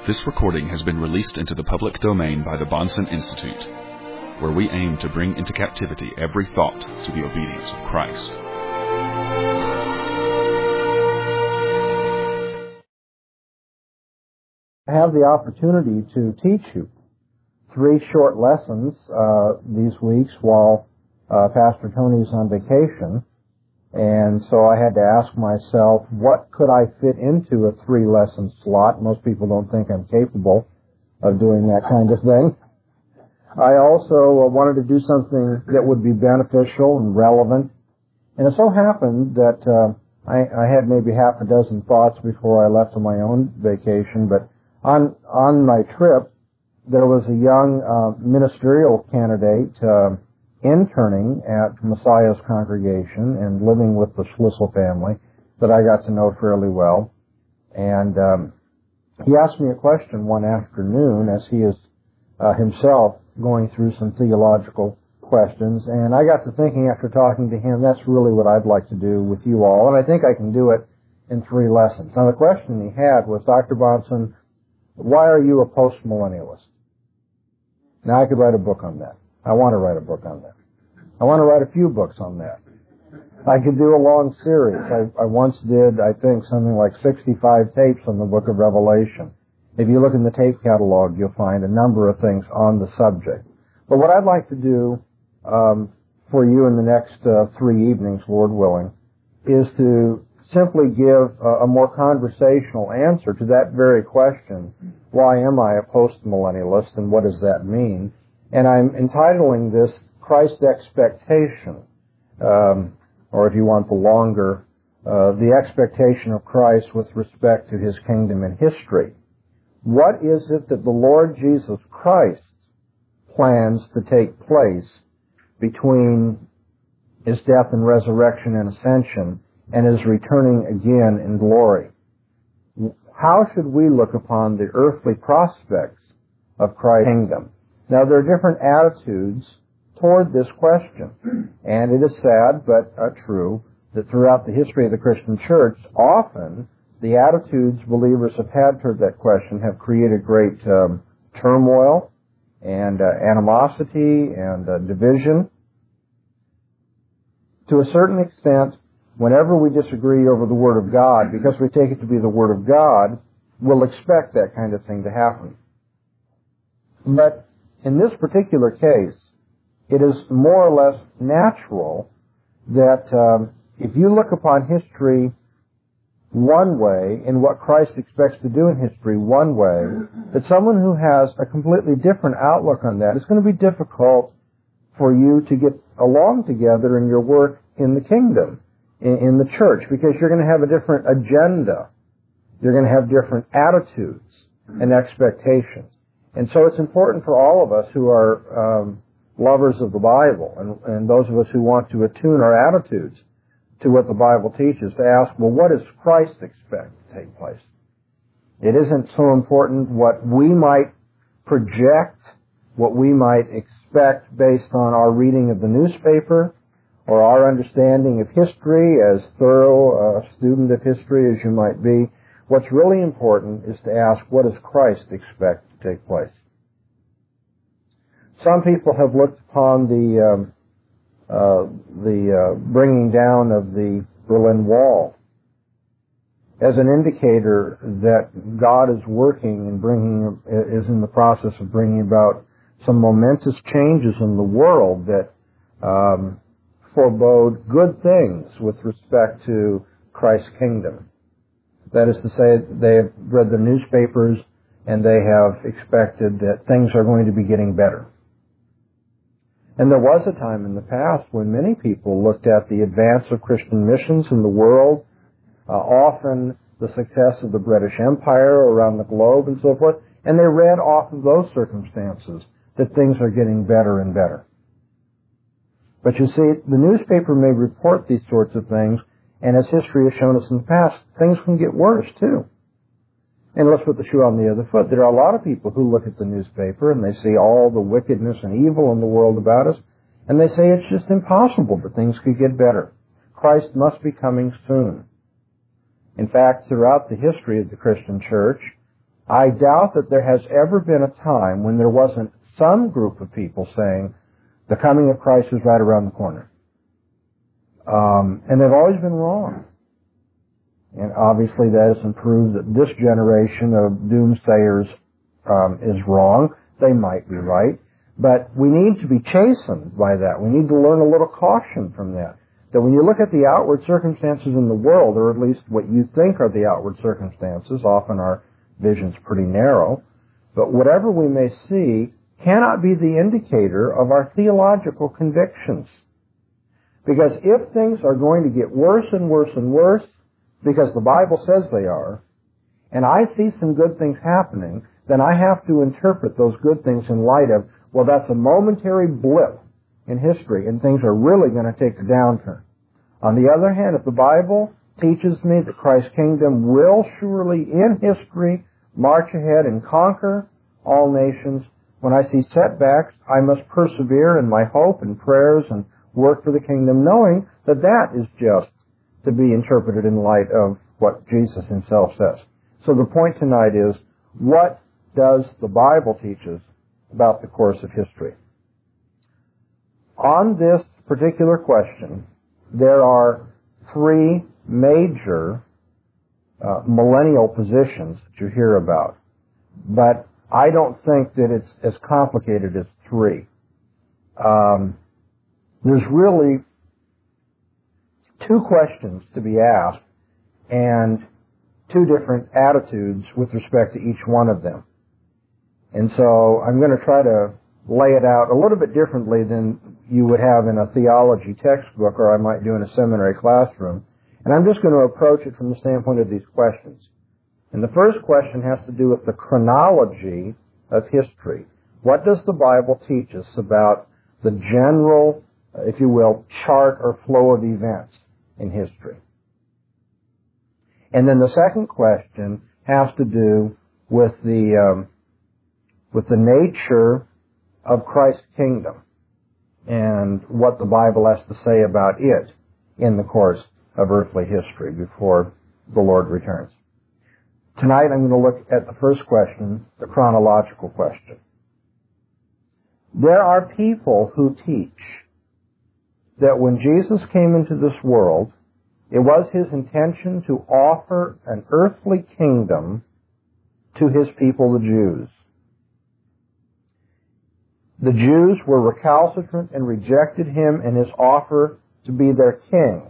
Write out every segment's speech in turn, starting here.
This recording has been released into the public domain by the Bahnsen Institute, where we aim to bring into captivity every thought to the obedience of Christ. I have the opportunity to teach you 3 short lessons these weeks while Pastor Tony's on vacation. And so I had to ask myself, what could I fit into a 3-lesson slot? Most people don't think I'm capable of doing that kind of thing. I also wanted to do something that would be beneficial and relevant. And it so happened that I had maybe half a dozen thoughts before I left on my own vacation, but on my trip, there was a young ministerial candidate interning at Messiah's congregation and living with the Schlissel family that I got to know fairly well. And he asked me a question one afternoon as he is himself going through some theological questions. And I got to thinking after talking to him, that's really what I'd like to do with you all. And I think I can do it in 3 lessons. Now the question he had was, Dr. Bahnsen, why are you a postmillennialist? Now I could write a book on that. I want to write a book on that. I want to write a few books on that. I could do a long series. I once did, I think, something like 65 tapes on the book of Revelation. If you look in the tape catalog, you'll find a number of things on the subject. But what I'd like to do for you in the next 3 evenings, Lord willing, is to simply give a more conversational answer to that very question, why am I a postmillennialist and what does that mean? And I'm entitling this Christ Expectation, or if you want the longer, the expectation of Christ with respect to His kingdom and history. What is it that the Lord Jesus Christ plans to take place between His death and resurrection and ascension and His returning again in glory? How should we look upon the earthly prospects of Christ's kingdom? Now, there are different attitudes toward this question, and it is sad but true that throughout the history of the Christian church, often the attitudes believers have had toward that question have created great turmoil and animosity and division. To a certain extent, whenever we disagree over the Word of God, because we take it to be the Word of God, we'll expect that kind of thing to happen. But in this particular case, it is more or less natural that if you look upon history one way and what Christ expects to do in history one way, that someone who has a completely different outlook on that, it's going to be difficult for you to get along together in your work in the kingdom, in the church, because you're going to have a different agenda. You're going to have different attitudes and expectations. And so it's important for all of us who are lovers of the Bible and those of us who want to attune our attitudes to what the Bible teaches to ask, well, what does Christ expect to take place? It isn't so important what we might project, what we might expect based on our reading of the newspaper or our understanding of history, as thorough a student of history as you might be. What's really important is to ask, what does Christ expect to take place? Some people have looked upon the bringing down of the Berlin Wall as an indicator that God is working and is in the process of bringing about some momentous changes in the world that forebode good things with respect to Christ's kingdom. That is to say, they have read the newspapers and they have expected that things are going to be getting better. And there was a time in the past when many people looked at the advance of Christian missions in the world, often the success of the British Empire around the globe and so forth, and they read off of those circumstances that things are getting better and better. But you see, the newspaper may report these sorts of things, and as history has shown us in the past, things can get worse too. And let's put the shoe on the other foot. There are a lot of people who look at the newspaper and they see all the wickedness and evil in the world about us, and they say it's just impossible that things could get better. Christ must be coming soon. In fact, throughout the history of the Christian church, I doubt that there has ever been a time when there wasn't some group of people saying, the coming of Christ is right around the corner. And they've always been wrong. And obviously that doesn't prove that this generation of doomsayers is wrong. They might be right. But we need to be chastened by that. We need to learn a little caution from that. That when you look at the outward circumstances in the world, or at least what you think are the outward circumstances, often our vision's pretty narrow, but whatever we may see cannot be the indicator of our theological convictions. Because if things are going to get worse and worse and worse, because the Bible says they are, and I see some good things happening, then I have to interpret those good things in light of, well, that's a momentary blip in history, and things are really going to take a downturn. On the other hand, if the Bible teaches me that Christ's kingdom will surely, in history, march ahead and conquer all nations, when I see setbacks, I must persevere in my hope and prayers and work for the kingdom, knowing that that is just to be interpreted in light of what Jesus himself says. So the point tonight is, what does the Bible teach us about the course of history? On this particular question, there are three major millennial positions that you hear about. But I don't think that it's as complicated as three. There's really two questions to be asked and two different attitudes with respect to each one of them. And so I'm going to try to lay it out a little bit differently than you would have in a theology textbook or I might do in a seminary classroom. And I'm just going to approach it from the standpoint of these questions. And the first question has to do with the chronology of history. What does the Bible teach us about the general, if you will, chart or flow of events in history? And then the second question has to do with the nature of Christ's kingdom and what the Bible has to say about it in the course of earthly history before the Lord returns. Tonight I'm going to look at the first question, the chronological question. There are people who teach that when Jesus came into this world, it was his intention to offer an earthly kingdom to his people, the Jews. The Jews were recalcitrant and rejected him and his offer to be their king.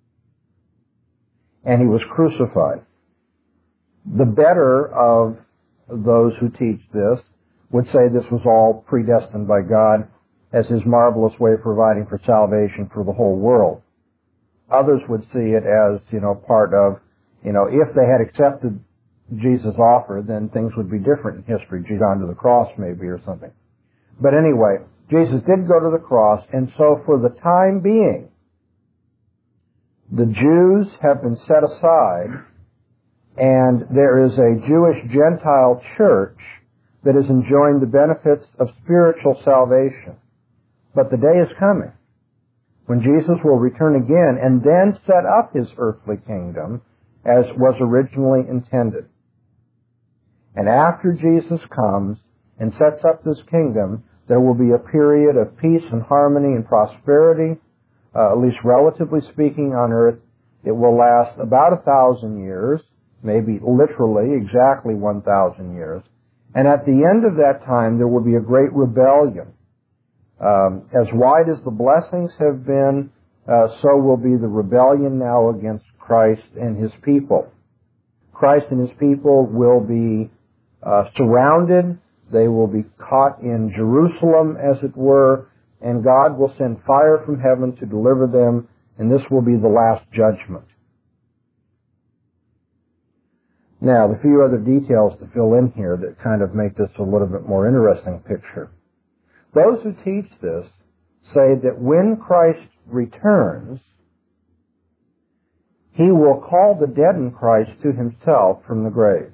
And he was crucified. The better of those who teach this would say this was all predestined by God as his marvelous way of providing for salvation for the whole world. Others would see it as, part of, if they had accepted Jesus' offer, then things would be different in history. Gone to the cross maybe or something. But anyway, Jesus did go to the cross, and so for the time being, the Jews have been set aside, and there is a Jewish-Gentile church that is enjoying the benefits of spiritual salvation. But the day is coming when Jesus will return again and then set up his earthly kingdom as was originally intended. And after Jesus comes and sets up this kingdom, there will be a period of peace and harmony and prosperity, at least relatively speaking, on earth. It will last about 1,000 years, maybe literally exactly 1,000 years. And at the end of that time, there will be a great rebellion. As wide as the blessings have been, so will be the rebellion now against Christ and his people. Christ and his people will be surrounded. They will be caught in Jerusalem, as it were, and God will send fire from heaven to deliver them, and this will be the last judgment. Now, the few other details to fill in here that kind of make this a little bit more interesting picture. Those who teach this say that when Christ returns, he will call the dead in Christ to himself from the grave.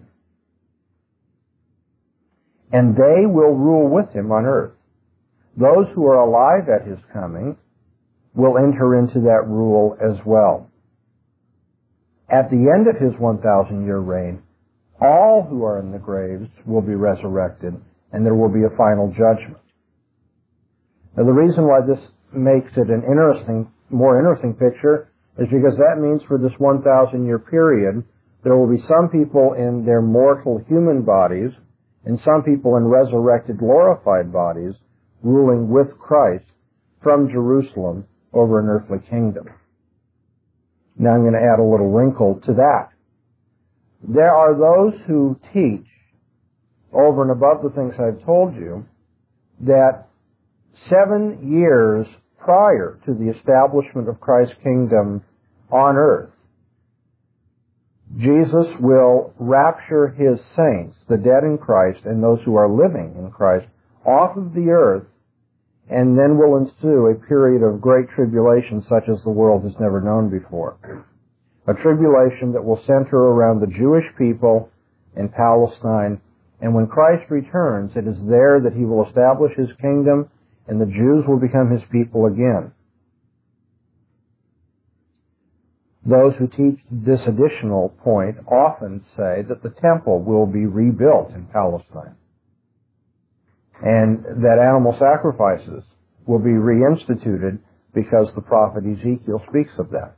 And they will rule with him on earth. Those who are alive at his coming will enter into that rule as well. At the end of his 1,000-year reign, all who are in the graves will be resurrected, and there will be a final judgment. Now, the reason why this makes it an more interesting picture is because that means for this 1,000-year period, there will be some people in their mortal human bodies and some people in resurrected, glorified bodies ruling with Christ from Jerusalem over an earthly kingdom. Now I'm going to add a little wrinkle to that. There are those who teach, over and above the things I've told you, that 7 years prior to the establishment of Christ's kingdom on earth, Jesus will rapture his saints, the dead in Christ, and those who are living in Christ, off of the earth, and then will ensue a period of great tribulation such as the world has never known before. A tribulation that will center around the Jewish people in Palestine, and when Christ returns, it is there that he will establish his kingdom, and the Jews will become his people again. Those who teach this additional point often say that the temple will be rebuilt in Palestine, and that animal sacrifices will be reinstituted because the prophet Ezekiel speaks of that.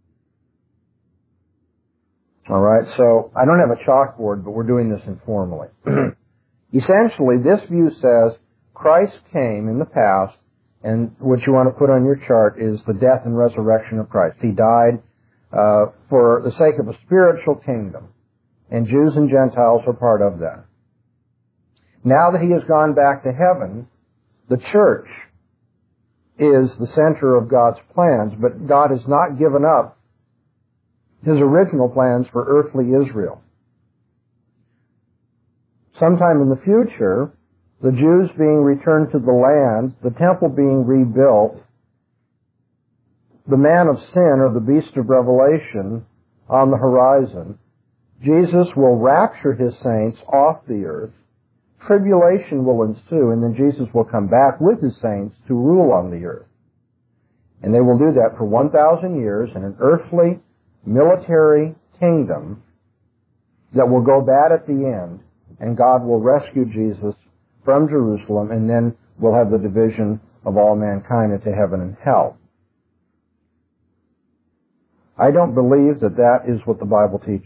All right, so I don't have a chalkboard, but we're doing this informally. Essentially, this view says Christ came in the past, and what you want to put on your chart is the death and resurrection of Christ. He died for the sake of a spiritual kingdom, and Jews and Gentiles are part of that. Now that he has gone back to heaven, the church is the center of God's plans, but God has not given up his original plans for earthly Israel. Sometime in the future, the Jews being returned to the land, the temple being rebuilt, the man of sin, or the beast of Revelation, on the horizon, Jesus will rapture his saints off the earth, tribulation will ensue, and then Jesus will come back with his saints to rule on the earth. And they will do that for 1,000 years in an earthly military kingdom that will go bad at the end, and God will rescue Jesus from Jerusalem, and then we'll have the division of all mankind into heaven and hell. I don't believe that that is what the Bible teaches.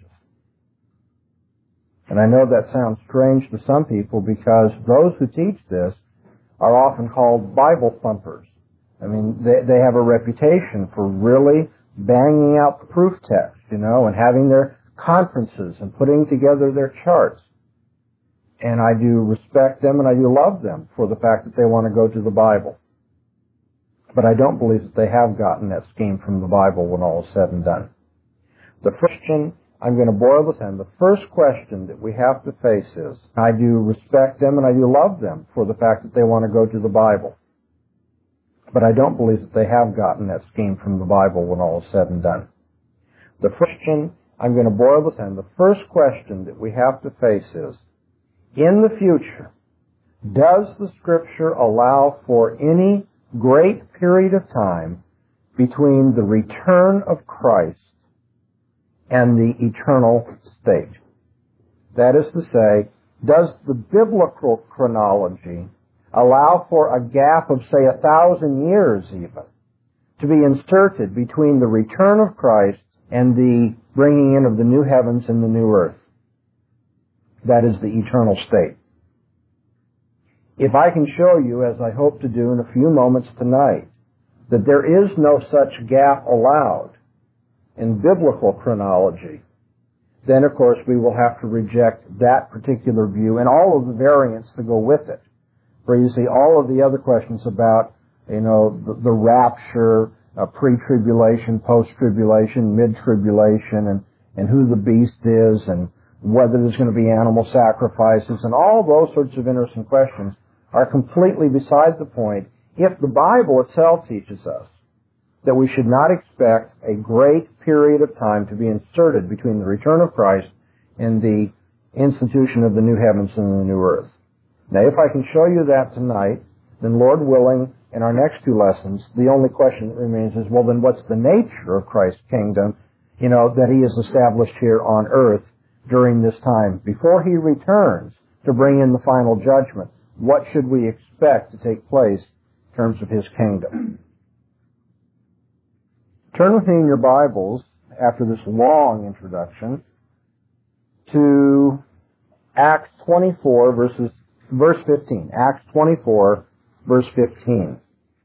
And I know that sounds strange to some people because those who teach this are often called Bible thumpers. I mean, they have a reputation for really banging out the proof text, and having their conferences and putting together their charts. And I do respect them and I do love them for the fact that they want to go to the Bible. But I don't believe that they have gotten that scheme from the Bible when all is said and done. The Christian, I'm going to boil this down. The first question that we have to face is, I do respect them and I do love them for the fact that they want to go to the Bible. But I don't believe that they have gotten that scheme from the Bible when all is said and done. The Christian, I'm going to boil this down. The first question that we have to face is, in the future, does the Scripture allow for any great period of time between the return of Christ and the eternal state? That is to say, does the biblical chronology allow for a gap of, say, 1,000 years even, to be inserted between the return of Christ and the bringing in of the new heavens and the new earth? That is the eternal state. If I can show you, as I hope to do in a few moments tonight, that there is no such gap allowed in biblical chronology, then of course we will have to reject that particular view and all of the variants that go with it. For you see, all of the other questions about, the rapture, pre-tribulation, post-tribulation, mid-tribulation, and who the beast is, and whether there's going to be animal sacrifices, and all those sorts of interesting questions are completely beside the point if the Bible itself teaches us that we should not expect a great period of time to be inserted between the return of Christ and the institution of the new heavens and the new earth. Now, if I can show you that tonight, then Lord willing, in our next two lessons, the only question that remains is, then what's the nature of Christ's kingdom, that he has established here on earth during this time, before he returns to bring in the final judgment? What should we expect to take place in terms of his kingdom? Turn with me in your Bibles, after this long introduction, to Acts 24, verse 15. Acts 24, verse 15.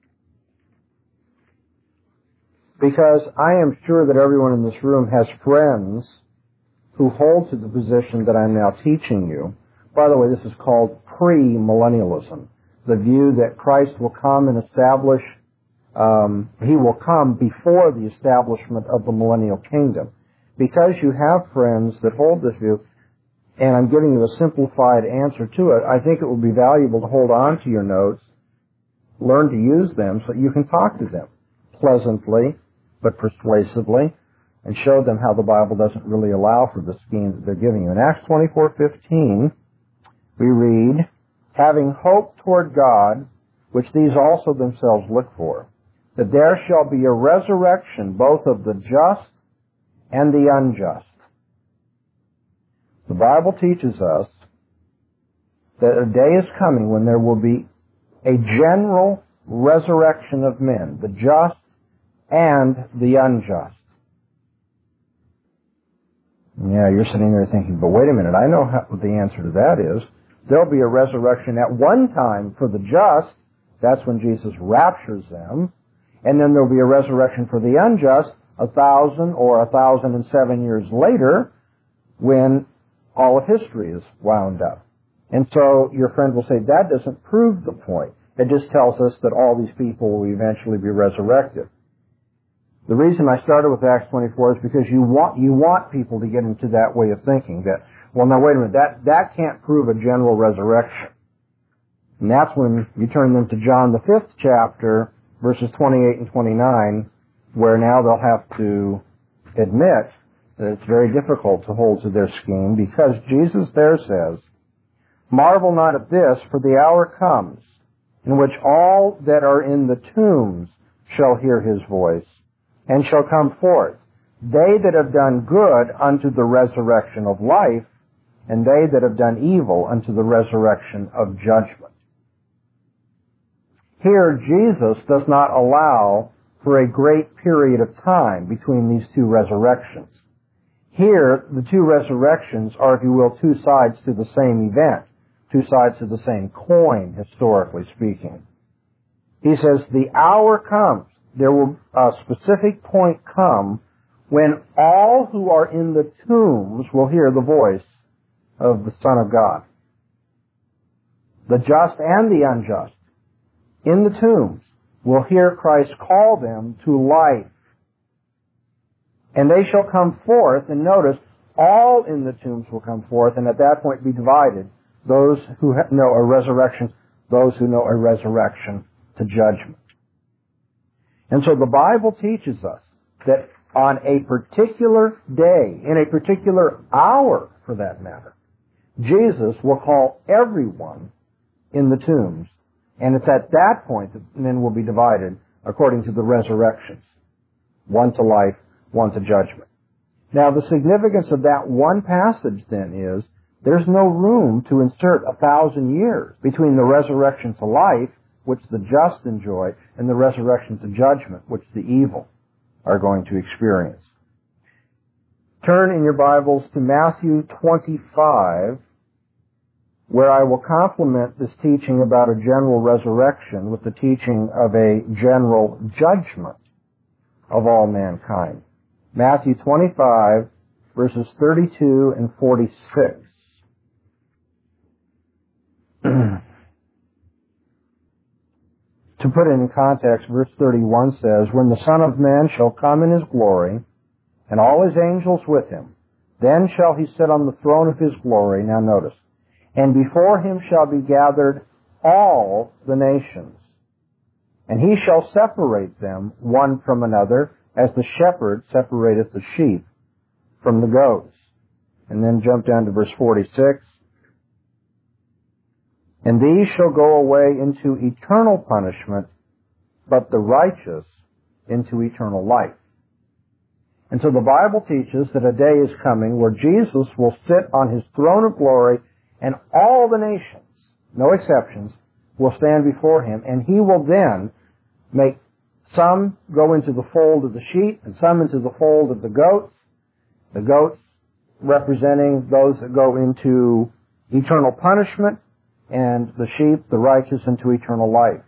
Because I am sure that everyone in this room has friends who hold to the position that I'm now teaching you. By the way, this is called premillennialism, the view that Christ will come and establish, he will come before the establishment of the millennial kingdom. Because you have friends that hold this view, and I'm giving you a simplified answer to it, I think it would be valuable to hold on to your notes, learn to use them so that you can talk to them pleasantly but persuasively, and show them how the Bible doesn't really allow for the scheme that they're giving you. In Acts 24:15, we read, having hope toward God, which these also themselves look for, that there shall be a resurrection both of the just and the unjust. The Bible teaches us that a day is coming when there will be a general resurrection of men, the just and the unjust. Yeah, you're sitting there thinking, but wait a minute, I know what the answer to that is. There'll be a resurrection at one time for the just. That's when Jesus raptures them. And then there'll be a resurrection for the unjust 1,000 or 1,007 years later when all of history is wound up. And so your friend will say, that doesn't prove the point. It just tells us that all these people will eventually be resurrected. The reason I started with Acts 24 is because you want people to get into that way of thinking that, well, now wait a minute, that can't prove a general resurrection. And that's when you turn them to John the 5th chapter, verses 28 and 29, where now they'll have to admit that it's very difficult to hold to their scheme, because Jesus there says, marvel not at this, for the hour comes in which all that are in the tombs shall hear his voice, and shall come forth, they that have done good unto the resurrection of life, and they that have done evil unto the resurrection of judgment. Here, Jesus does not allow for a great period of time between these two resurrections. Here, the two resurrections are, if you will, two sides to the same event, two sides to the same coin, historically speaking. He says, the hour comes, there will a specific point come when all who are in the tombs will hear the voice of the Son of God. The just and the unjust in the tombs will hear Christ call them to life. And they shall come forth, and notice, all in the tombs will come forth, and at that point be divided. Those who know a resurrection, those who know a resurrection to judgment. And so the Bible teaches us that on a particular day, in a particular hour for that matter, Jesus will call everyone in the tombs. And it's at that point that men will be divided according to the resurrections. One to life, one to judgment. Now the significance of that one passage then is there's no room to insert 1,000 years between the resurrection to life, which the just enjoy, and the resurrection to judgment, which the evil are going to experience. Turn in your Bibles to Matthew 25, where I will complement this teaching about a general resurrection with the teaching of a general judgment of all mankind. Matthew 25, verses 32 and 46. To put it in context, verse 31 says, when the Son of Man shall come in his glory, and all his angels with him, then shall he sit on the throne of his glory. Now notice, and before him shall be gathered all the nations, and he shall separate them one from another, as the shepherd separateth the sheep from the goats. And then jump down to verse 46. And these shall go away into eternal punishment, but the righteous into eternal life. And so the Bible teaches that a day is coming where Jesus will sit on his throne of glory and all the nations, no exceptions, will stand before him, and he will then make some go into the fold of the sheep and some into the fold of the goats representing those that go into eternal punishment, and the sheep, the righteous, into eternal life.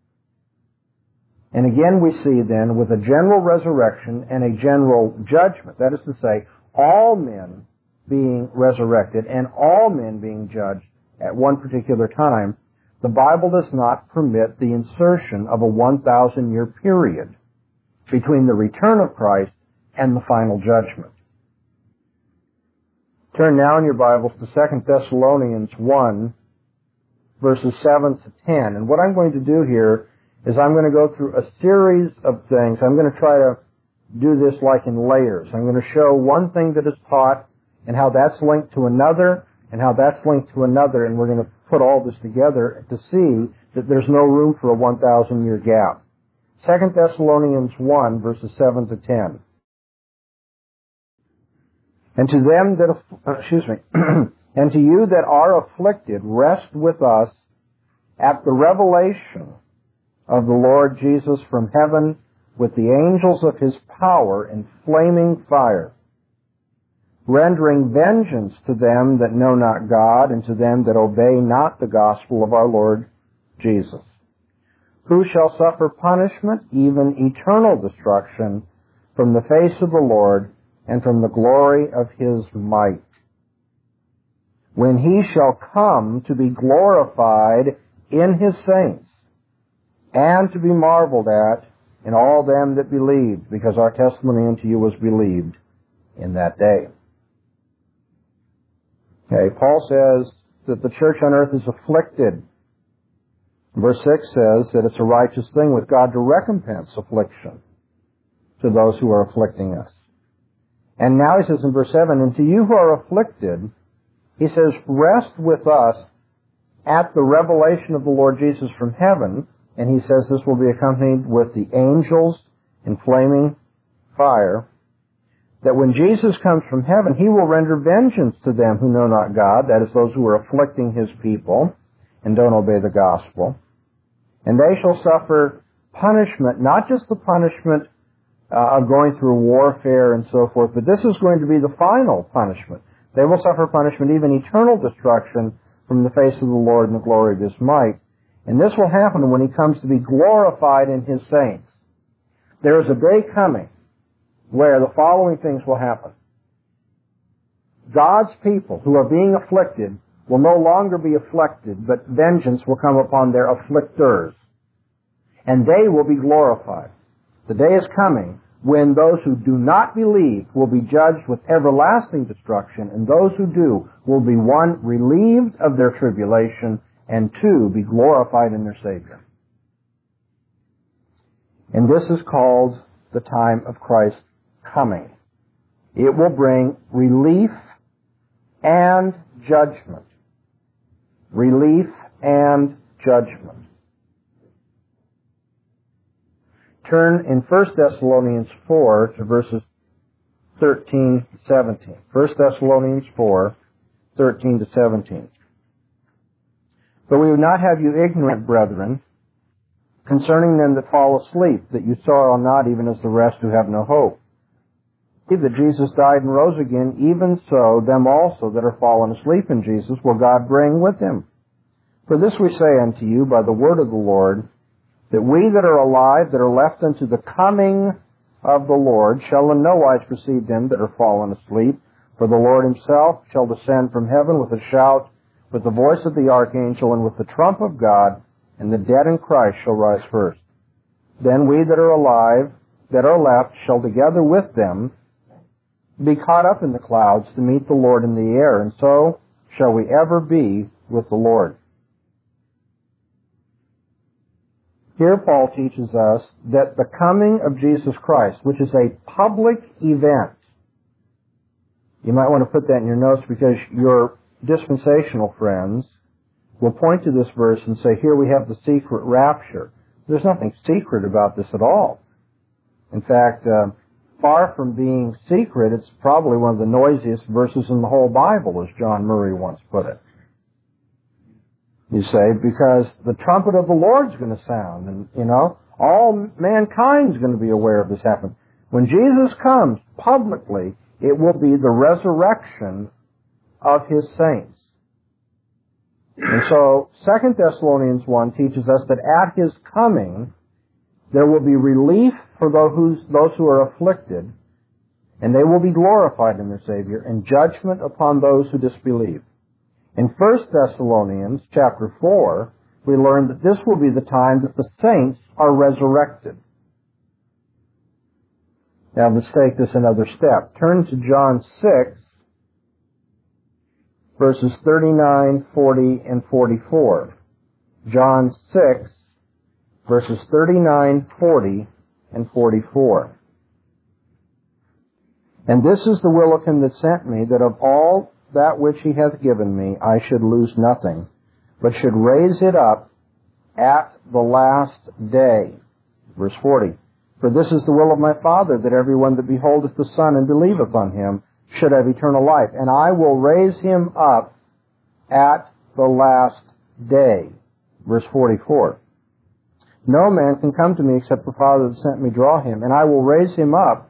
And again we see then with a general resurrection and a general judgment, that is to say, all men being resurrected and all men being judged at one particular time, the Bible does not permit the insertion of a 1,000-year period between the return of Christ and the final judgment. Turn now in your Bibles to 2 Thessalonians 1, verses 7 to 10. And what I'm going to do here is I'm going to go through a series of things. I'm going to try to do this like in layers. I'm going to show one thing that is taught and how that's linked to another and how that's linked to another, and we're going to put all this together to see that there's no room for a 1,000-year gap. 2 Thessalonians 1, verses 7 to 10. And to them that, and to you that are afflicted, rest with us at the revelation of the Lord Jesus from heaven with the angels of his power in flaming fire, rendering vengeance to them that know not God and to them that obey not the gospel of our Lord Jesus, who shall suffer punishment, even eternal destruction, from the face of the Lord and from the glory of his might, when he shall come to be glorified in his saints, and to be marveled at in all them that believed, because our testimony unto you was believed in that day. Okay, Paul says that the church on earth is afflicted. Verse 6 says that it's a righteous thing with God to recompense affliction to those who are afflicting us. And now he says in verse 7, and to you who are afflicted, he says, rest with us at the revelation of the Lord Jesus from heaven. And he says this will be accompanied with the angels in flaming fire, that when Jesus comes from heaven, he will render vengeance to them who know not God, that is, those who are afflicting his people and don't obey the gospel. And they shall suffer punishment, not just the punishment of going through warfare and so forth, but this is going to be the final punishment. They will suffer punishment, even eternal destruction, from the face of the Lord and the glory of his might. And this will happen when he comes to be glorified in his saints. There is a day coming where the following things will happen. God's people who are being afflicted will no longer be afflicted, but vengeance will come upon their afflictors. And they will be glorified. The day is coming when those who do not believe will be judged with everlasting destruction, and those who do will be, one, relieved of their tribulation, and two, be glorified in their Savior. And this is called the time of Christ's coming. It will bring relief and judgment. Relief and judgment. Turn in 1 Thessalonians 4 to verses 13 to 17. 1 Thessalonians 4, 13 to 17. But we would not have you ignorant, brethren, concerning them that fall asleep, that you sorrow not even as the rest who have no hope. If that Jesus died and rose again, even so them also that are fallen asleep in Jesus will God bring with him. For this we say unto you by the word of the Lord, that we that are alive, that are left unto the coming of the Lord, shall in no wise precede them that are fallen asleep. For the Lord himself shall descend from heaven with a shout, with the voice of the archangel, and with the trump of God, and the dead in Christ shall rise first. Then we that are alive, that are left, shall together with them be caught up in the clouds to meet the Lord in the air, and so shall we ever be with the Lord. Here Paul teaches us that the coming of Jesus Christ, which is a public event, you might want to put that in your notes because your dispensational friends will point to this verse and say, here we have the secret rapture. There's nothing secret about this at all. In fact, far from being secret, it's probably one of the noisiest verses in the whole Bible, as John Murray once put it. You say, because the trumpet of the Lord's going to sound, and, all mankind's going to be aware of this happening. When Jesus comes publicly, it will be the resurrection of His saints. And so, 2 Thessalonians 1 teaches us that at His coming, there will be relief for those who are afflicted, and they will be glorified in their Savior, and judgment upon those who disbelieve. In 1 Thessalonians chapter 4, we learn that this will be the time that the saints are resurrected. Now let's take this another step. Turn to John 6, verses 39, 40, and 44. John 6, verses 39, 40, and 44. And this is the will of Him that sent me, that of all that which He hath given me, I should lose nothing, but should raise it up at the last day. Verse 40. For this is the will of my Father, that every one that beholdeth the Son and believeth on Him should have eternal life, and I will raise him up at the last day. Verse 44. No man can come to me except the Father that sent me draw him, and I will raise him up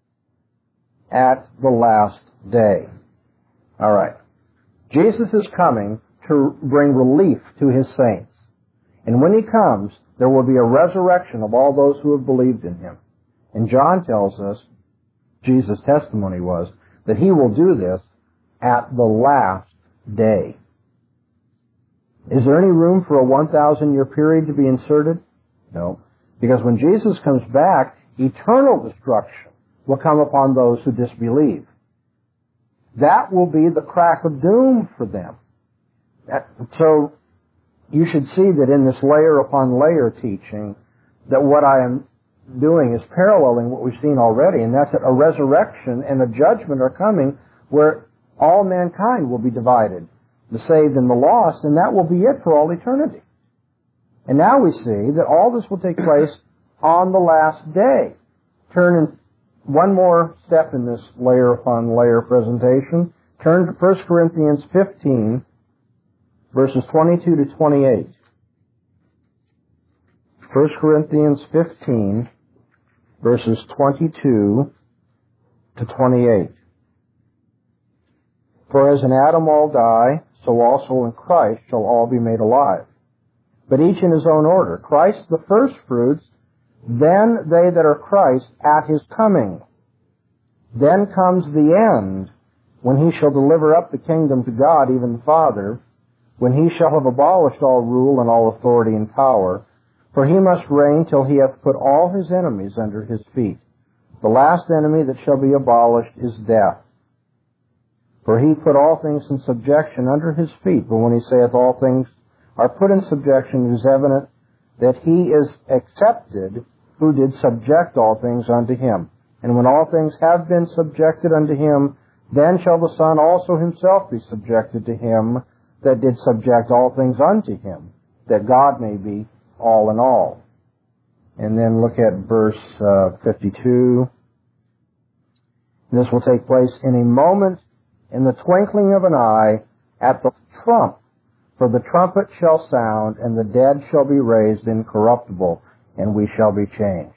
at the last day. All right. Jesus is coming to bring relief to His saints. And when He comes, there will be a resurrection of all those who have believed in Him. And John tells us, Jesus' testimony was, that He will do this at the last day. Is there any room for a 1,000-year period to be inserted? No. Because when Jesus comes back, eternal destruction will come upon those who disbelieve. That will be the crack of doom for them. So you should see that in this layer upon layer teaching, that what I am doing is paralleling what we've seen already, and that's that a resurrection and a judgment are coming where all mankind will be divided, the saved and the lost, and that will be it for all eternity. And now we see that all this will take place on the last day. Turn in one more step in this layer upon layer presentation. Turn to 1 Corinthians 15, verses 22 to 28. 1 Corinthians 15, verses 22 to 28. For as in Adam all die, so also in Christ shall all be made alive. But each in his own order. Christ the firstfruits, then they that are Christ at His coming. Then comes the end, when He shall deliver up the kingdom to God, even the Father, when He shall have abolished all rule and all authority and power. For He must reign till He hath put all His enemies under His feet. The last enemy that shall be abolished is death. For He put all things in subjection under His feet. But when He saith all things are put in subjection, it is evident that He is accepted who did subject all things unto Him. And when all things have been subjected unto Him, then shall the Son also Himself be subjected to Him that did subject all things unto Him, that God may be all in all. And then look at verse 52. This will take place in a moment, in the twinkling of an eye, at the trump. For the trumpet shall sound, and the dead shall be raised incorruptible, and we shall be changed.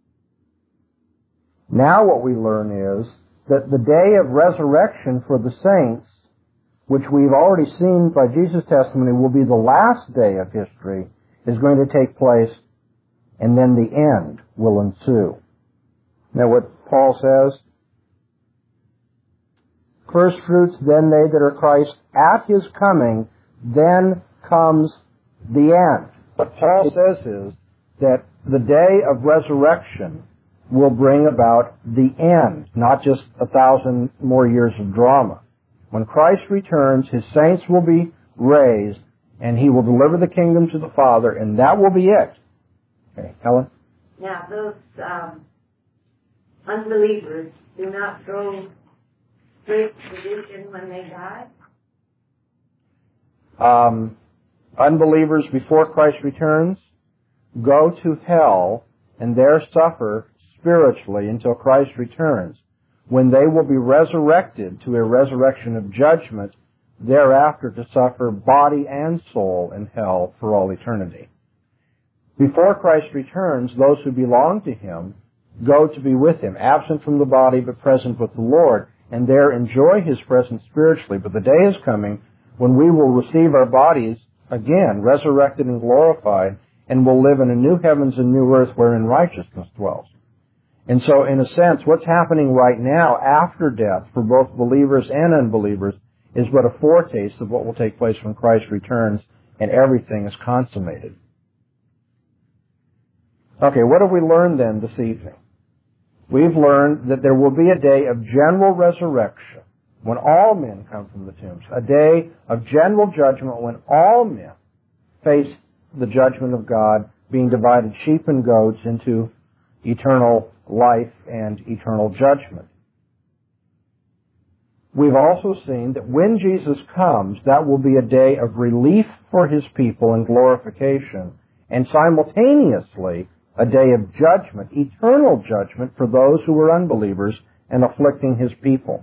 Now what we learn is that the day of resurrection for the saints, which we've already seen by Jesus' testimony will be the last day of history, is going to take place, and then the end will ensue. Now what Paul says, first fruits, then they that are Christ at His coming, then comes the end. What Paul says is that the day of resurrection will bring about the end, not just 1,000 more years of drama. When Christ returns, His saints will be raised, and He will deliver the kingdom to the Father, and that will be it. Okay, Helen? Now, those unbelievers do not go straight to perdition when they die? Unbelievers before Christ returns go to hell and there suffer spiritually until Christ returns, when they will be resurrected to a resurrection of judgment, thereafter to suffer body and soul in hell for all eternity. Before Christ returns, those who belong to Him go to be with Him, absent from the body but present with the Lord, and there enjoy His presence spiritually. But the day is coming when we will receive our bodies again, resurrected and glorified, and will live in a new heavens and new earth wherein righteousness dwells. And so, in a sense, what's happening right now after death for both believers and unbelievers is but a foretaste of what will take place when Christ returns and everything is consummated. Okay, what have we learned then this evening? We've learned that there will be a day of general resurrection when all men come from the tombs, a day of general judgment when all men face the judgment of God, being divided sheep and goats into eternal life and eternal judgment. We've also seen that when Jesus comes, that will be a day of relief for His people and glorification, and simultaneously a day of judgment, eternal judgment for those who are unbelievers and afflicting His people.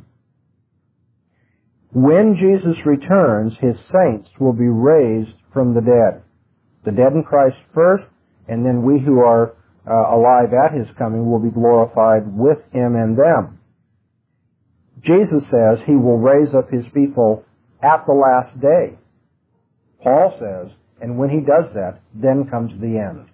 When Jesus returns, His saints will be raised from the dead. The dead in Christ first, and then we who are alive at His coming will be glorified with Him and them. Jesus says He will raise up His people at the last day. Paul says, and when He does that, then comes the end.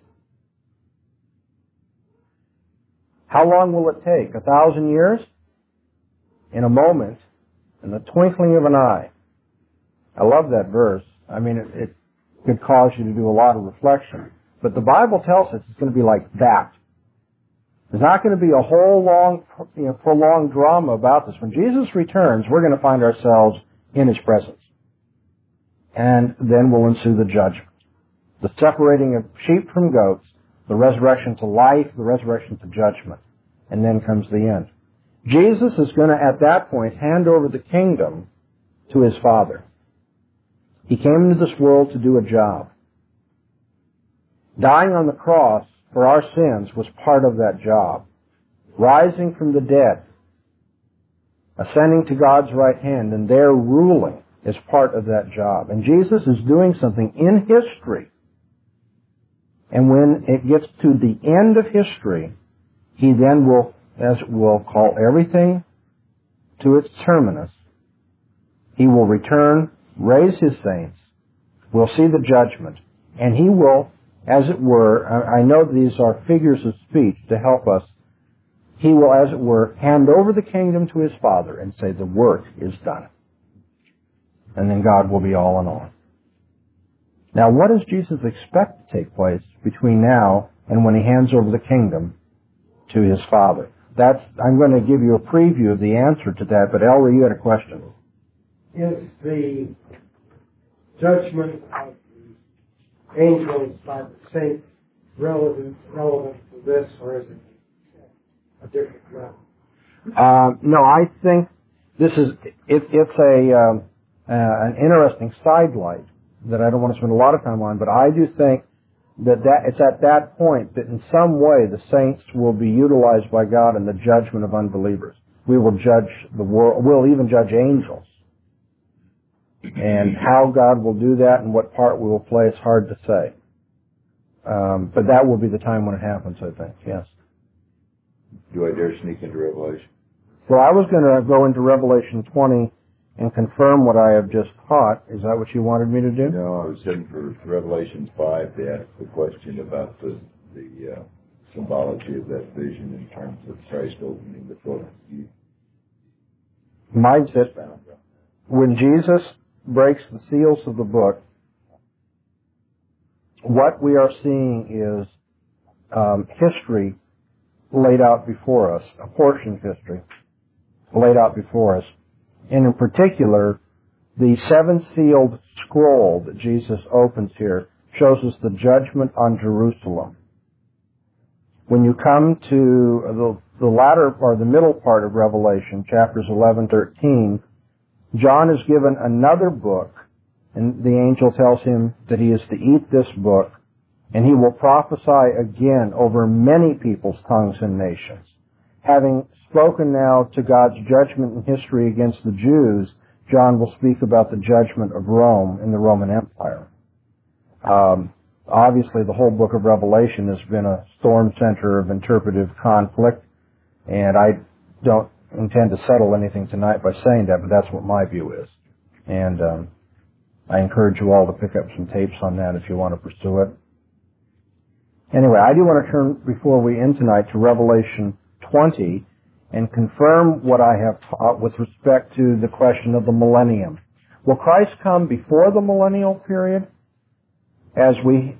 How long will it take? 1,000 years? In a moment, in the twinkling of an eye. I love that verse. I mean, it could cause you to do a lot of reflection. But the Bible tells us it's going to be like that. There's not going to be a whole long, prolonged drama about this. When Jesus returns, we're going to find ourselves in His presence. And then will ensue the judgment. The separating of sheep from goats, the resurrection to life, the resurrection to judgment. And then comes the end. Jesus is going to, at that point, hand over the kingdom to His Father. He came into this world to do a job. Dying on the cross for our sins was part of that job. Rising from the dead, ascending to God's right hand, and there ruling is part of that job. And Jesus is doing something in history. And when it gets to the end of history, He then will, as it will, call everything to its terminus. He will return, raise His saints, we'll see the judgment, and He will, as it were, I know these are figures of speech to help us, He will, as it were, hand over the kingdom to His Father and say, the work is done. And then God will be all in all. Now, what does Jesus expect to take place between now and when He hands over the kingdom to His Father? I'm going to give you a preview of the answer to that, but Ellery, you had a question. Is the judgment of the angels by the saints relevant to this, or is it a different level? No, I think this is it's an interesting sidelight that I don't want to spend a lot of time on, but I do think that it's at that point that in some way the saints will be utilized by God in the judgment of unbelievers. We will judge the world. We'll even judge angels. And how God will do that and what part we will play is hard to say. But that will be the time when it happens, I think, yes. Do I dare sneak into Revelation? Well, I was going to go into Revelation 20 and confirm what I have just taught. Is that what you wanted me to do? No, I was heading for Revelation 5 to ask the question about the symbology of that vision in terms of Christ opening the book. Mine's it. When Jesus breaks the seals of the book, what we are seeing is history laid out before us, a portion of history laid out before us. And in particular, the seven-sealed scroll that Jesus opens here shows us the judgment on Jerusalem. When you come to the latter or the middle part of Revelation, chapters 11, 13, John is given another book, and the angel tells him that he is to eat this book And he will prophesy again over many peoples, tongues, and nations. Having spoken now to God's judgment in history against the Jews, John will speak about the judgment of Rome in the Roman Empire. Obviously, the whole book of Revelation has been a storm center of interpretive conflict, and I don't intend to settle anything tonight by saying that, but that's what my view is. And I encourage you all to pick up some tapes on that if you want to pursue it. Anyway, I do want to turn, before we end tonight, to Revelation 20 and confirm what I have taught with respect to the question of the millennium. Will Christ come before the millennial period? As we've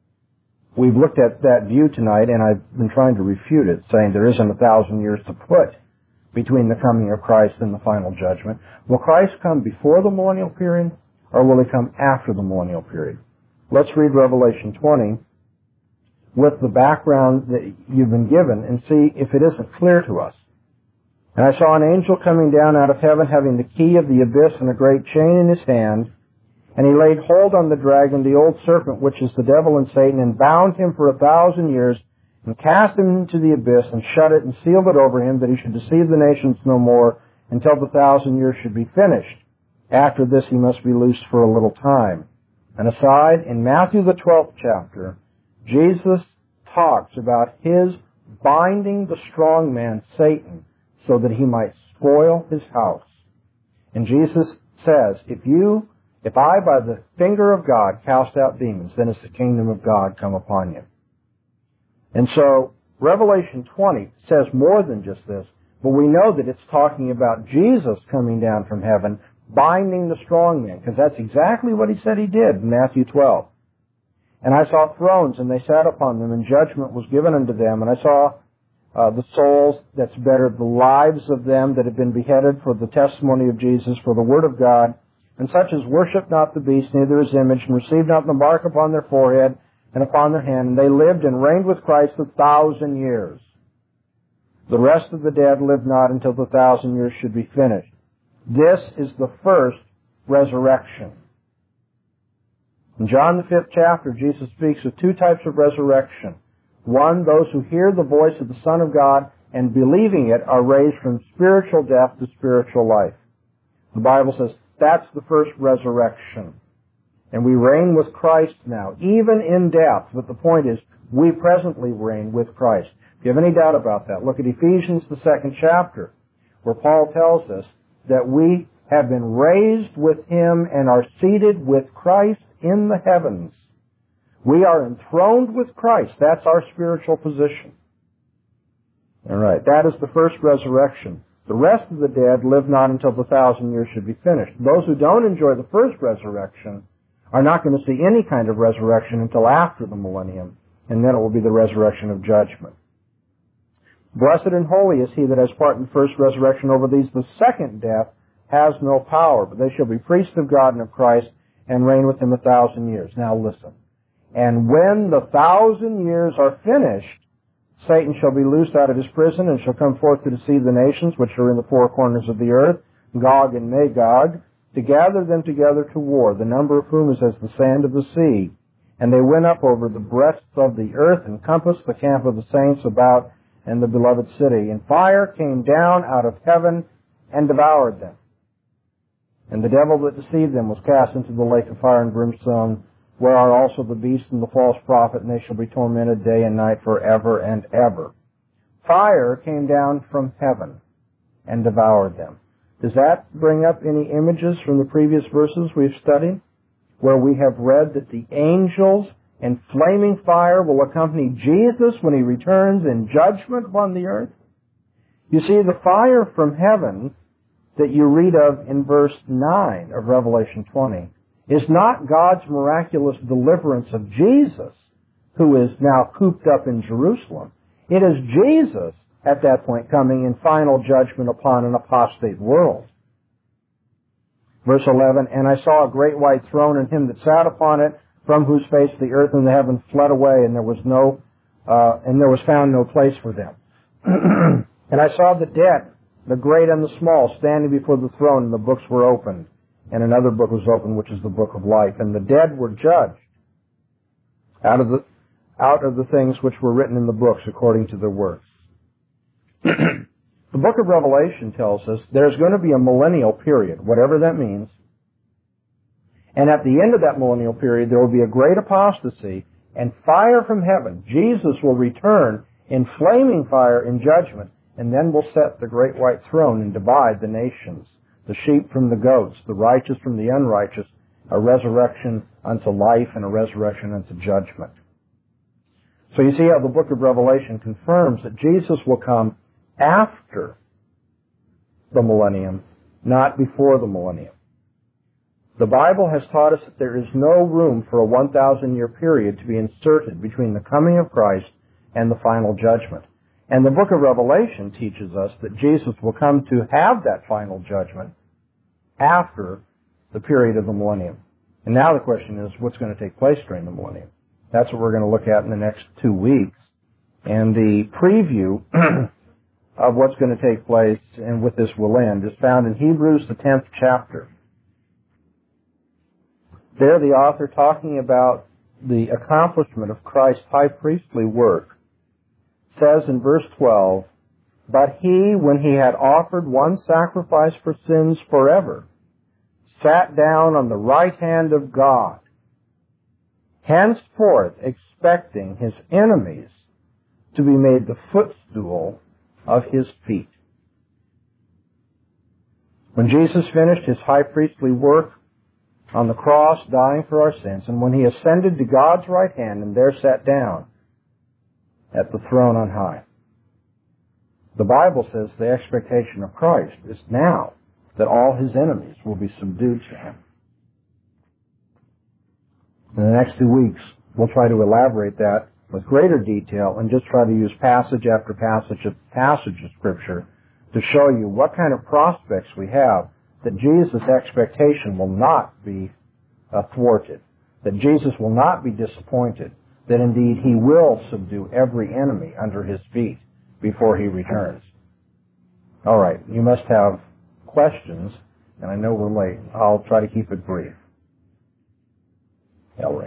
looked at that view tonight, and I've been trying to refute it, saying there isn't 1,000 years to put between the coming of Christ and the final judgment. Will Christ come before the millennial period, or will he come after the millennial period? Let's read Revelation 20 with the background that you've been given and see if it isn't clear to us. And I saw an angel coming down out of heaven, having the key of the abyss and a great chain in his hand. And he laid hold on the dragon, the old serpent, which is the devil and Satan, and bound him for 1,000 years, and cast him into the abyss, and shut it, and sealed it over him, that he should deceive the nations no more, until the 1,000 years should be finished. After this he must be loosed for a little time. And aside, in Matthew the 12th chapter, Jesus talks about his binding the strong man, Satan, so that he might spoil his house. And Jesus says, if I by the finger of God cast out demons, then is the kingdom of God come upon you. And so, Revelation 20 says more than just this, but we know that it's talking about Jesus coming down from heaven, binding the strong man, because that's exactly what he said he did in Matthew 12. And I saw thrones, and they sat upon them, and judgment was given unto them, and I saw the souls, that's better, the lives of them that have been beheaded for the testimony of Jesus, for the word of God, and such as worship not the beast, neither his image, and received not the mark upon their forehead and upon their hand. And they lived and reigned with Christ 1,000 years. The rest of the dead lived not until the 1,000 years should be finished. This is the first resurrection. In John the 5th chapter, Jesus speaks of two types of resurrection. One, those who hear the voice of the Son of God and believing it are raised from spiritual death to spiritual life. The Bible says that's the first resurrection. And we reign with Christ now, even in death. But the point is, we presently reign with Christ. If you have any doubt about that, look at Ephesians, the 2nd chapter, where Paul tells us that we have been raised with him and are seated with Christ in the heavens. We are enthroned with Christ. That's our spiritual position. All right, that is the first resurrection. The rest of the dead live not until the 1,000 years should be finished. Those who don't enjoy the first resurrection are not going to see any kind of resurrection until after the millennium, and then it will be the resurrection of judgment. Blessed and holy is he that has part in the first resurrection. Over these the second death has no power, but they shall be priests of God and of Christ, and reign with him 1,000 years. Now listen. And when the 1,000 years are finished, Satan shall be loosed out of his prison, and shall come forth to deceive the nations which are in the four corners of the earth, Gog and Magog, to gather them together to war, the number of whom is as the sand of the sea. And they went up over the breadth of the earth, and compassed the camp of the saints about and the beloved city. And fire came down out of heaven and devoured them. And the devil that deceived them was cast into the lake of fire and brimstone, where are also the beast and the false prophet, and they shall be tormented day and night forever and ever. Fire came down from heaven and devoured them. Does that bring up any images from the previous verses we've studied, where we have read that the angels and flaming fire will accompany Jesus when he returns in judgment upon the earth? You see, the fire from heaven that you read of in verse 9 of Revelation 20 is not God's miraculous deliverance of Jesus, who is now cooped up in Jerusalem. It is Jesus at that point coming in final judgment upon an apostate world. Verse 11, and I saw a great white throne, and him that sat upon it, from whose face the earth and the heaven fled away, and there was found no place for them. And I saw the dead, the great and the small, standing before the throne, and the books were opened. And another book was opened, which is the book of life. And the dead were judged out of the out of the things which were written in the books according to their works. The book of Revelation tells us there's going to be a millennial period, whatever that means. And at the end of that millennial period, there will be a great apostasy and fire from heaven. Jesus will return in flaming fire in judgment, and then will set the great white throne and divide the nations, the sheep from the goats, the righteous from the unrighteous, a resurrection unto life and a resurrection unto judgment. So you see how the book of Revelation confirms that Jesus will come after the millennium, not before the millennium. The Bible has taught us that there is no room for a 1,000-year period to be inserted between the coming of Christ and the final judgment. And the book of Revelation teaches us that Jesus will come to have that final judgment after the period of the millennium. And now the question is, what's going to take place during the millennium? That's what we're going to look at in the next 2 weeks. And the preview of what's going to take place, and with this we'll end, is found in Hebrews, the 10th chapter. There the author, talking about the accomplishment of Christ's high priestly work, says in verse 12, "But he, when he had offered one sacrifice for sins forever, sat down on the right hand of God, henceforth expecting his enemies to be made the footstool of his feet." When Jesus finished his high priestly work on the cross, dying for our sins, and when he ascended to God's right hand and there sat down at the throne on high, the Bible says the expectation of Christ is now that all his enemies will be subdued to him. In the next 2 weeks, we'll try to elaborate that with greater detail and just try to use passage after passage of Scripture to show you what kind of prospects we have that Jesus' expectation will not be thwarted, that Jesus will not be disappointed, that indeed he will subdue every enemy under his feet before he returns. All right, you must have questions, and I know we're late. I'll try to keep it brief. Ellery.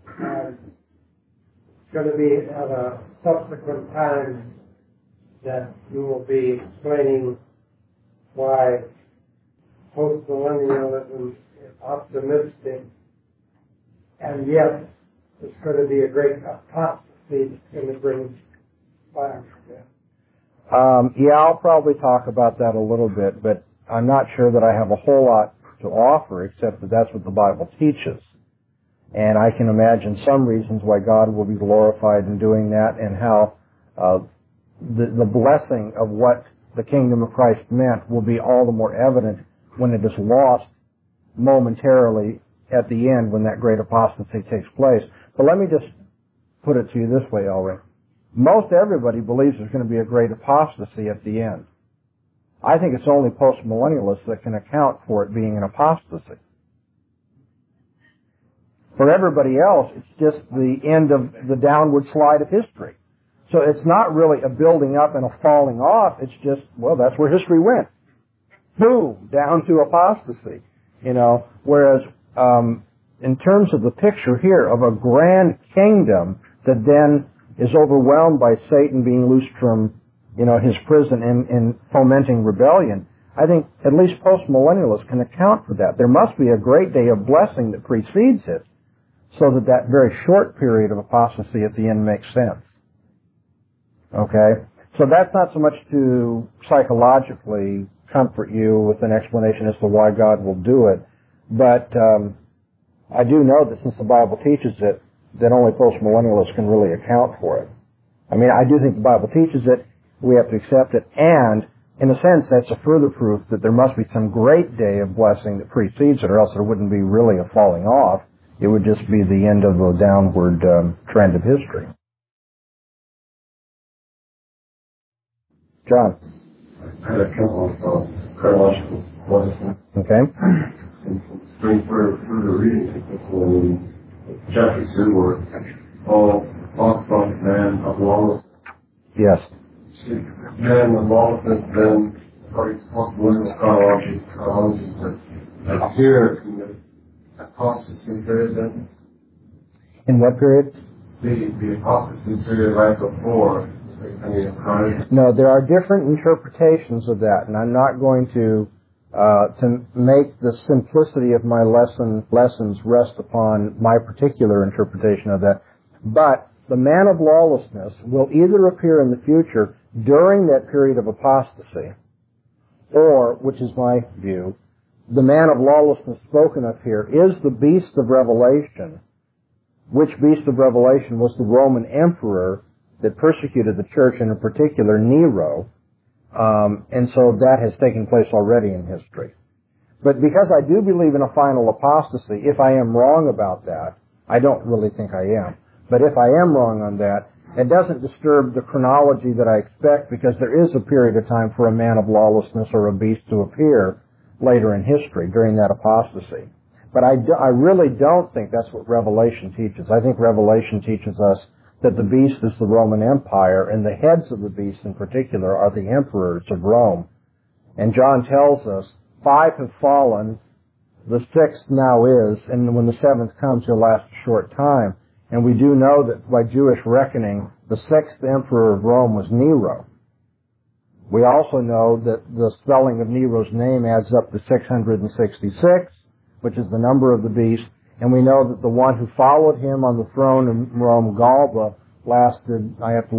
It's going to be at a subsequent time that you will be explaining why postmillennialism is optimistic, and yet it's going to be a great apostasy that's going to bring fire from death. Yeah, I'll probably talk about that a little bit, but I'm not sure that I have a whole lot to offer, except that that's what the Bible teaches. And I can imagine some reasons why God will be glorified in doing that, and how the blessing of what the kingdom of Christ meant will be all the more evident when it is lost momentarily at the end when that great apostasy takes place. But let me just put it to you this way, Elric. Most everybody believes there's going to be a great apostasy at the end. I think it's only postmillennialists that can account for it being an apostasy. For everybody else, it's just the end of the downward slide of history. So it's not really a building up and a falling off. It's just, well, that's where history went. Boom, down to apostasy. Whereas in terms of the picture here of a grand kingdom that then is overwhelmed by Satan being loosed from, his prison and fomenting rebellion, I think at least postmillennialists can account for that. There must be a great day of blessing that precedes it, so that very short period of apostasy at the end makes sense. Okay? So that's not so much to psychologically comfort you with an explanation as to why God will do it, but I do know that since the Bible teaches it, that only postmillennialists can really account for it. I mean, I do think the Bible teaches it, we have to accept it, and in a sense that's a further proof that there must be some great day of blessing that precedes it, or else there wouldn't be really a falling off. It would just be the end of the downward trend of history. John. I had a couple of chronological questions. Okay. Straight for the reading, it's chapter 2, where Paul talks about man of lawlessness. Yes. Man of lawlessness, then, according to postmillennial chronology, that here committed apostasy period then. In what period? the apostasy period right before the coming of Christ? No, there are different interpretations of that, and I'm not going to make the simplicity of my lessons rest upon my particular interpretation of that. But the man of lawlessness will either appear in the future during that period of apostasy, or, which is my view, the man of lawlessness spoken of here is the beast of Revelation. Which beast of Revelation was the Roman emperor that persecuted the church, and in particular Nero. And so that has taken place already in history. But because I do believe in a final apostasy, if I am wrong about that, I don't really think I am, but if I am wrong on that, it doesn't disturb the chronology that I expect, because there is a period of time for a man of lawlessness or a beast to appear later in history during that apostasy. But I really don't think that's what Revelation teaches. I think Revelation teaches us that the beast is the Roman Empire, and the heads of the beast in particular are the emperors of Rome. And John tells us 5 have fallen, the 6th now is, and when the 7th comes, he'll last a short time. And we do know that by Jewish reckoning, the 6th emperor of Rome was Nero. We also know that the spelling of Nero's name adds up to 666, which is the number of the beast. And we know that the one who followed him on the throne in Rome, Galba, lasted,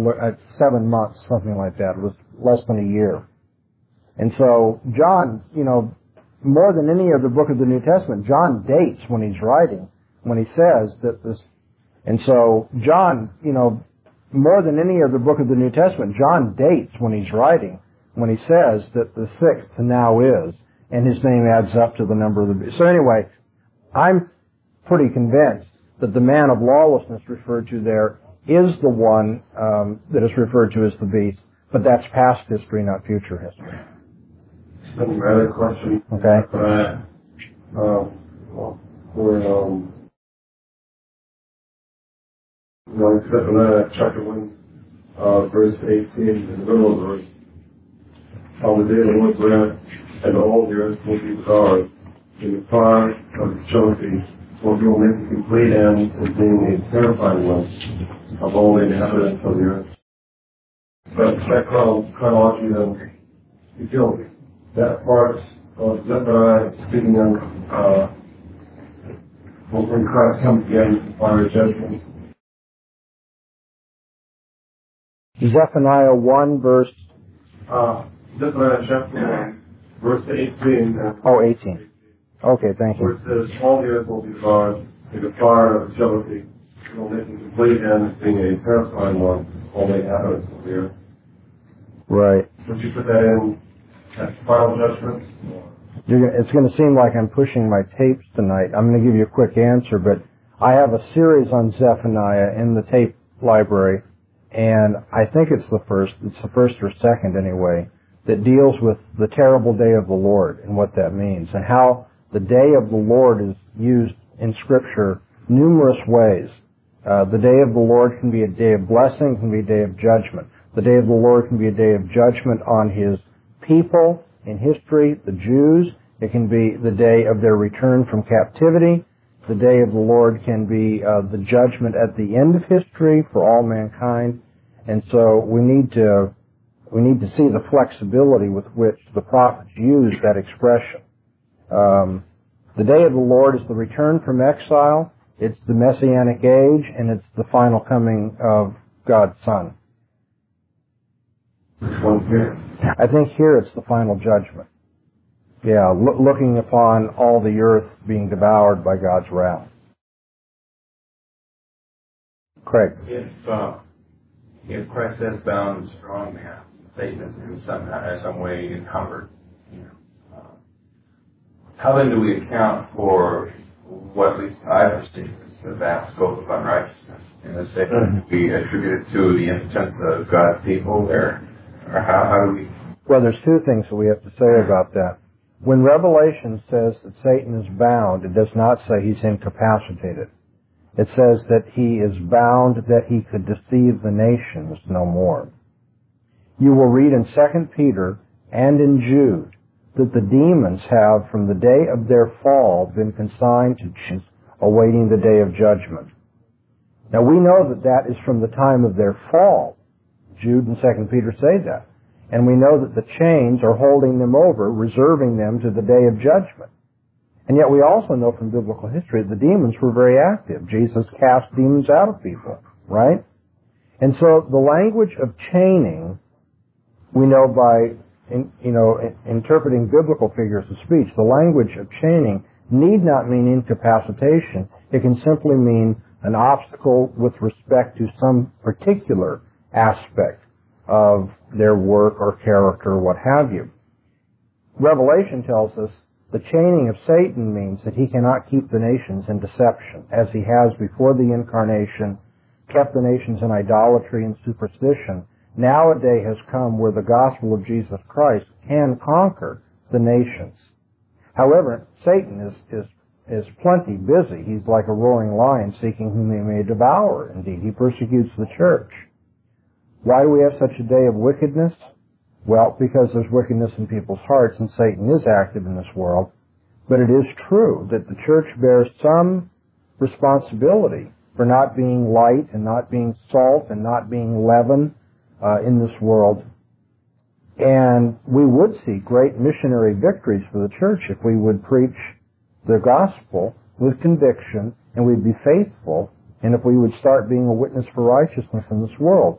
7 months, something like that. It was less than a year. And so John, more than any other book of the New Testament, John dates when he's writing, when he says that this. And so John, more than any other book of the New Testament, John dates when he's writing, when he says that the 6th now is, and his name adds up to the number of the beast. So anyway, I'm pretty convinced that the man of lawlessness referred to there is the one that is referred to as the beast, but that's past history, not future history. Another question. Okay. Zephaniah chapter 1, verse 18, in the middle of the verse. On the day of the Lord's wrath, and all the earth will be devoured, in the fire of his jealousy, for he will make a complete end of being a terrifying one of all the inhabitants of the earth. But that chronology, then, you feel that part of Zephaniah speaking of when Christ comes again to fire judgment. Zephaniah 1, verse... Zephaniah chapter 1, verse 18. 18. Okay, thank you. Where it says, all the earth will be devoured in the fire of jealousy. It will make a complete end of being a terrifying one, all the inhabitants of the earth. Right. Would you put that in as final judgment? It's going to seem like I'm pushing my tapes tonight. I'm going to give you a quick answer, but I have a series on Zephaniah in the tape library, and I think it's the first or second anyway, that deals with the terrible day of the Lord and what that means, and how the day of the Lord is used in Scripture numerous ways. The day of the Lord can be a day of blessing, can be a day of judgment. The day of the Lord can be a day of judgment on His people in history, the Jews. It can be the day of their return from captivity. The day of the Lord can be the judgment at the end of history for all mankind. And so we need to see the flexibility with which the prophets use that expression. The day of the Lord is the return from exile. It's the Messianic age, and it's the final coming of God's Son. Which one's here? I think here it's the final judgment. Yeah, looking upon all the earth being devoured by God's wrath. Craig. If Christ has bound a strong man, Satan is in some way encumbered, how then do we account for what at least I perceive as the vast scope of unrighteousness in this Satan? We attribute it to the impotence of God's people, or how do we? Well, there's two things that we have to say about that. When Revelation says that Satan is bound, it does not say he's incapacitated. It says that he is bound that he could deceive the nations no more. You will read in 2 Peter and in Jude that the demons have, from the day of their fall, been consigned to awaiting the day of judgment. Now we know that that is from the time of their fall. Jude and 2 Peter say that. And we know that the chains are holding them over, reserving them to the day of judgment. And yet we also know from biblical history that the demons were very active. Jesus cast demons out of people, right? And so the language of chaining, we know by interpreting biblical figures of speech, the language of chaining need not mean incapacitation. It can simply mean an obstacle with respect to some particular aspect of their work or character or what have you. Revelation tells us the chaining of Satan means that he cannot keep the nations in deception, as he has before the incarnation kept the nations in idolatry and superstition. Now a day has come where the gospel of Jesus Christ can conquer the nations. However, Satan is plenty busy. He's like a roaring lion seeking whom he may devour. Indeed, he persecutes the church. Why do we have such a day of wickedness? Well, because there's wickedness in people's hearts, and Satan is active in this world. But it is true that the church bears some responsibility for not being light and not being salt and not being leaven in this world. And we would see great missionary victories for the church if we would preach the gospel with conviction and we'd be faithful, and if we would start being a witness for righteousness in this world.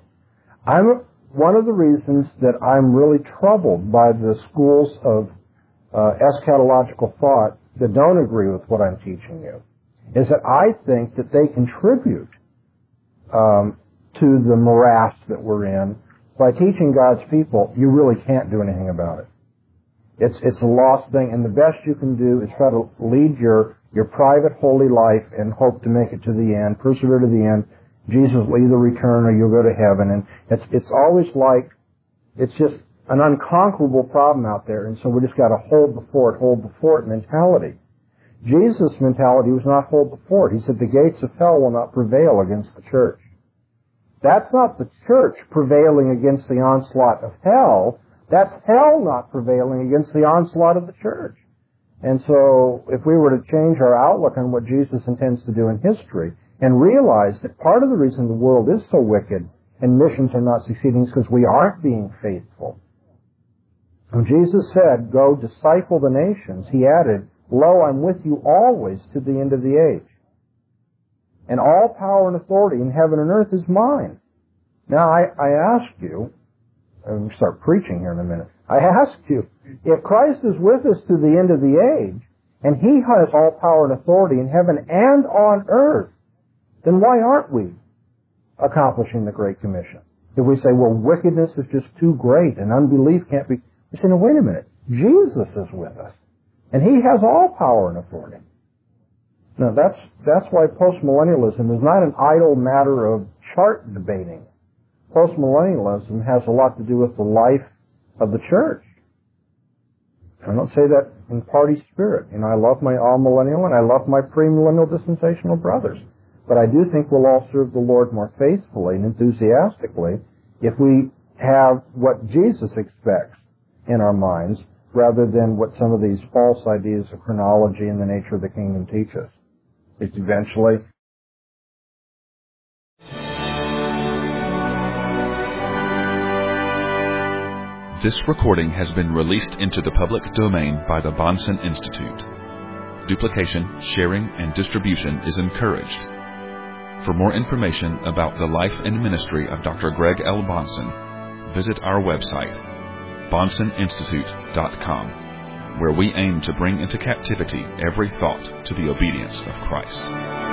One of the reasons that I'm really troubled by the schools of eschatological thought that don't agree with what I'm teaching you is that I think that they contribute to the morass that we're in. By teaching God's people, you really can't do anything about it. It's a lost thing, and the best you can do is try to lead your private holy life and hope to make it to the end, persevere to the end. Jesus will either return or you'll go to heaven. And it's always like, it's just an unconquerable problem out there, and so we just got to hold the fort mentality. Jesus' mentality was not hold the fort. He said the gates of hell will not prevail against the church. That's not the church prevailing against the onslaught of hell. That's hell not prevailing against the onslaught of the church. And so if we were to change our outlook on what Jesus intends to do in history and realize that part of the reason the world is so wicked and missions are not succeeding is because we aren't being faithful. When Jesus said, go disciple the nations, he added, lo, I'm with you always to the end of the age. And all power and authority in heaven and earth is mine. Now, I ask you, I'm going to start preaching here in a minute. I ask you, if Christ is with us to the end of the age, and he has all power and authority in heaven and on earth, then why aren't we accomplishing the Great Commission? If we say, well, wickedness is just too great and unbelief can't be, we say, no, wait a minute. Jesus is with us, and he has all power and authority. Now, that's why postmillennialism is not an idle matter of chart debating. Postmillennialism has a lot to do with the life of the church. I don't say that in party spirit. I love my all-millennial and I love my premillennial dispensational brothers. But I do think we'll all serve the Lord more faithfully and enthusiastically if we have what Jesus expects in our minds rather than what some of these false ideas of chronology and the nature of the kingdom teach us. It's eventually... This recording has been released into the public domain by the Bahnsen Institute. Duplication, sharing, and distribution is encouraged. For more information about the life and ministry of Dr. Greg L. Bahnsen, visit our website, BahnsenInstitute.com, where we aim to bring into captivity every thought to the obedience of Christ.